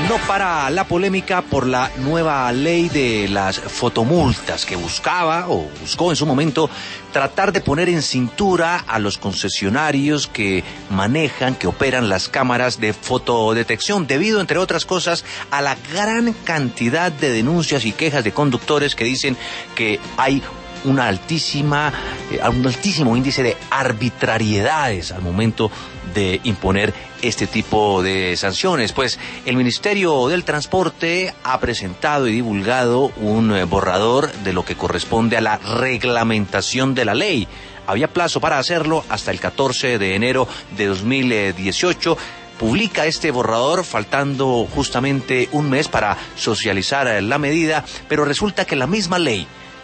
No para la polémica por la nueva ley de las fotomultas que buscó en su momento tratar de poner en cintura a los concesionarios que manejan, que operan las cámaras de fotodetección, debido, entre otras cosas, a la gran cantidad de denuncias y quejas de conductores que dicen que hay un altísimo índice de arbitrariedades al momento de imponer este tipo de sanciones. Pues el Ministerio del Transporte ha presentado y divulgado un borrador de lo que corresponde a la reglamentación de la ley. Había plazo para hacerlo hasta el 14 de enero de 2018. Publica este borrador faltando justamente un mes para socializar la medida, pero resulta que la misma ley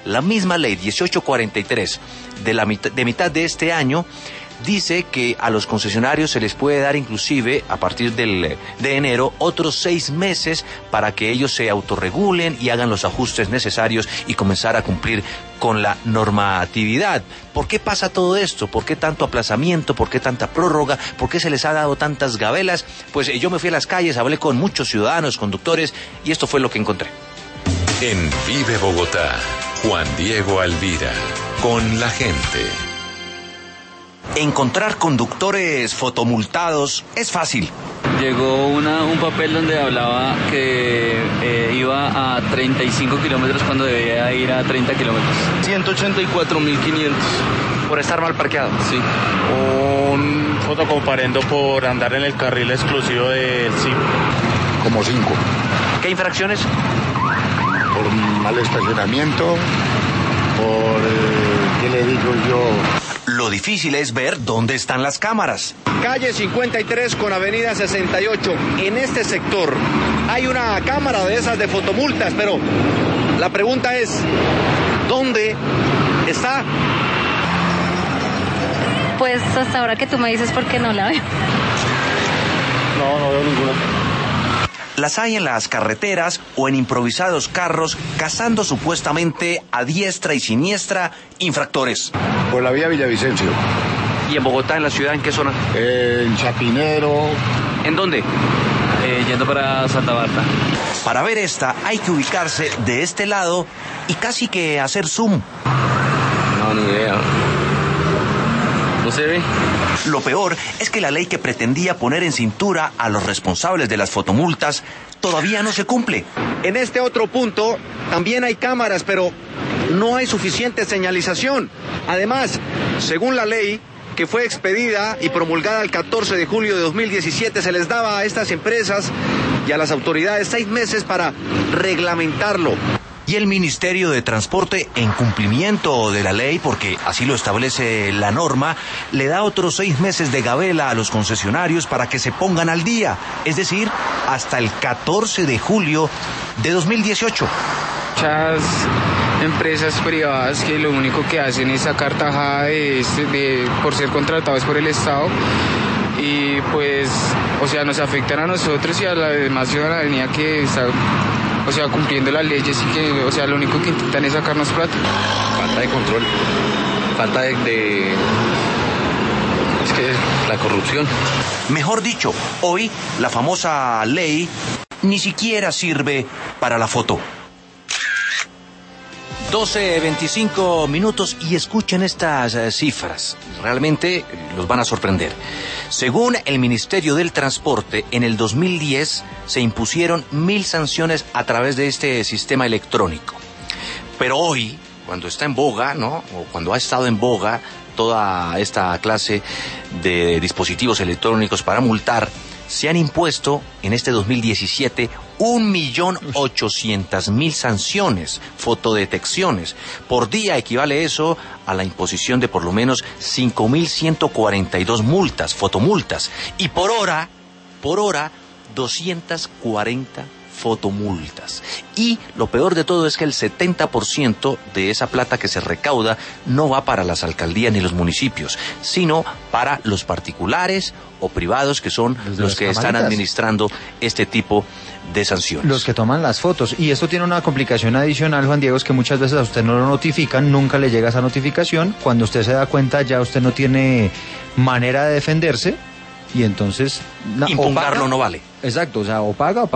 1843 de mitad de este año dice que a los concesionarios se les puede dar inclusive a partir de enero otros 6 meses para que ellos se autorregulen y hagan los ajustes necesarios y comenzar a cumplir con la normatividad. ¿Por qué pasa todo esto? ¿Por qué tanto aplazamiento? ¿Por qué tanta prórroga? ¿Por qué se les ha dado tantas gabelas? Pues yo me fui a las calles, hablé con muchos ciudadanos, conductores, y esto fue lo que encontré. En Vive Bogotá, Juan Diego Alvira, con la gente. Encontrar conductores fotomultados es fácil. Llegó un papel donde hablaba que iba a 35 kilómetros cuando debía ir a 30 kilómetros. 184.500. ¿Por estar mal parqueado? Sí. Un fotocomparendo por andar en el carril exclusivo del CIP. Como 5. ¿Qué infracciones? Por mal estacionamiento, por, ¿qué le digo yo? Lo difícil es ver dónde están las cámaras. Calle 53 con avenida 68. En este sector hay una cámara de esas de fotomultas, pero la pregunta es, ¿dónde está? Pues hasta ahora que tú me dices, ¿por qué no la veo? No veo ninguna. Las hay en las carreteras o en improvisados carros, cazando supuestamente a diestra y siniestra infractores. Por la vía Villavicencio. ¿Y en Bogotá, en la ciudad, en qué zona? En Chapinero. ¿En dónde? Yendo para Santa Marta. Para ver esta hay que ubicarse de este lado y casi que hacer zoom. No, ni idea. ¿No se ve? Lo peor es que la ley que pretendía poner en cintura a los responsables de las fotomultas todavía no se cumple. En este otro punto también hay cámaras, pero no hay suficiente señalización. Además, según la ley que fue expedida y promulgada el 14 de julio de 2017, se les daba a estas empresas y a las autoridades 6 meses para reglamentarlo. Y el Ministerio de Transporte, en cumplimiento de la ley, porque así lo establece la norma, le da otros 6 meses de gabela a los concesionarios para que se pongan al día, es decir, hasta el 14 de julio de 2018. Muchas empresas privadas que lo único que hacen es sacar tajada por ser contratados por el Estado y pues, nos afectan a nosotros y a la demás ciudadanía que está cumpliendo las leyes y que, lo único que intentan es sacarnos plata. Falta de control, falta de la corrupción. Mejor dicho, hoy la famosa ley ni siquiera sirve para la foto. 12:25 y escuchen estas cifras, realmente los van a sorprender. Según el Ministerio del Transporte, en el 2010 se impusieron 1.000 sanciones a través de este sistema electrónico. Pero hoy, cuando está en boga, ¿no? O cuando ha estado en boga toda esta clase de dispositivos electrónicos para multar, se han impuesto en este 2017 1.800.000 sanciones, fotodetecciones. Por día equivale eso a la imposición de por lo menos 5.142 multas, fotomultas. Y por hora, 240 fotomultas. Y lo peor de todo es que el 70% de esa plata que se recauda no va para las alcaldías ni los municipios, sino para los particulares o privados que son los que están administrando este tipo de sanciones. Los que toman las fotos. Y esto tiene una complicación adicional, Juan Diego, es que muchas veces a usted no lo notifican, nunca le llega esa notificación. Cuando usted se da cuenta ya usted no tiene manera de defenderse y entonces... impugnarlo no vale. Exacto, o paga o paga.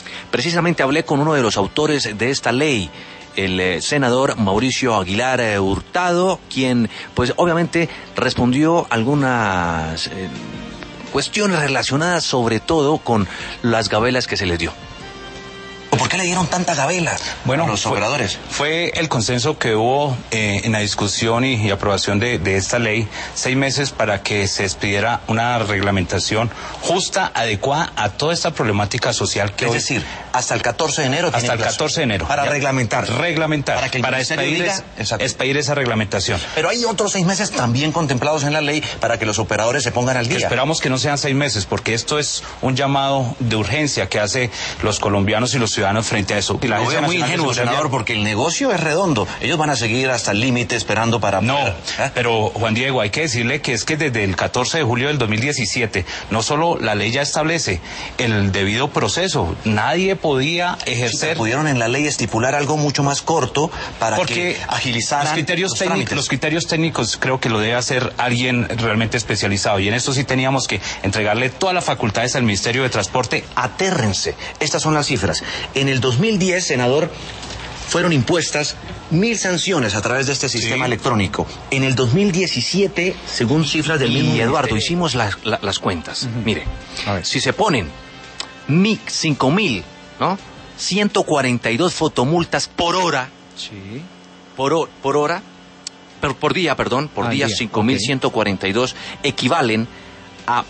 Precisamente hablé con uno de los autores de esta ley, el senador Mauricio Aguilar Hurtado, quien pues obviamente respondió algunas cuestiones relacionadas sobre todo con las gabelas que se les dio. ¿Por qué le dieron tanta gabela a los operadores? Fue el consenso que hubo en la discusión y aprobación de esta ley, 6 meses para que se expidiera una reglamentación justa, adecuada a toda esta problemática social que es decir, hasta el 14 de enero. Hasta el 14 de enero. Para reglamentar. Para que el ministerio diga, expedir esa reglamentación. Pero hay otros 6 meses también contemplados en la ley para que los operadores se pongan al día. Esperamos que no sean 6 meses, porque esto es un llamado de urgencia que hacen los colombianos y los ciudadanos frente a eso. Y la lo veo muy ingenuo, senador, porque el negocio es redondo. Ellos van a seguir hasta el límite esperando para... No, pero Juan Diego, hay que decirle que es que desde el 14 de julio del 2017, no solo la ley ya establece el debido proceso, nadie podía ejercer... Sí, pudieron en la ley estipular algo mucho más corto para que agilizaran los criterios técnicos creo que lo debe hacer alguien realmente especializado, y en esto sí teníamos que entregarle todas las facultades al Ministerio de Transporte. Atérrense, estas son las cifras. En el 2010, senador, fueron impuestas 1.000 sanciones a través de este sistema electrónico. En el 2017, según cifras del mismo Eduardo, hicimos las cuentas. Mire, si se ponen 5.000, ¿no? 142 fotomultas por hora. Sí. Por hora. Por día, 5.142 equivalen a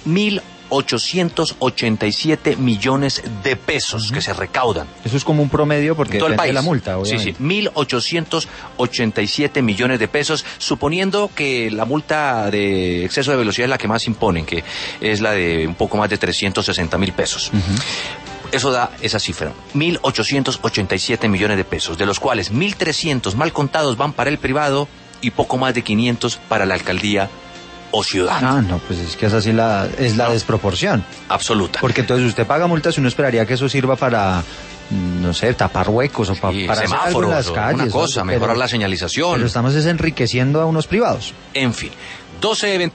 1.887 millones de pesos que se recaudan. Eso es como un promedio porque todo el país. De la multa, obviamente. Sí, 1.887 millones de pesos, suponiendo que la multa de exceso de velocidad es la que más imponen, que es la de un poco más de 360.000 pesos. Eso da esa cifra, 1.887 millones de pesos, de los cuales 1.300 mal contados van para el privado y poco más de 500 para la alcaldía o ciudad. No, pues es que esa sí es la desproporción. Absoluta. Porque entonces usted paga multas y uno esperaría que eso sirva para, no sé, tapar huecos o para semáforos, en las calles. Una cosa, mejorar la señalización. Pero estamos enriqueciendo a unos privados. En fin, 12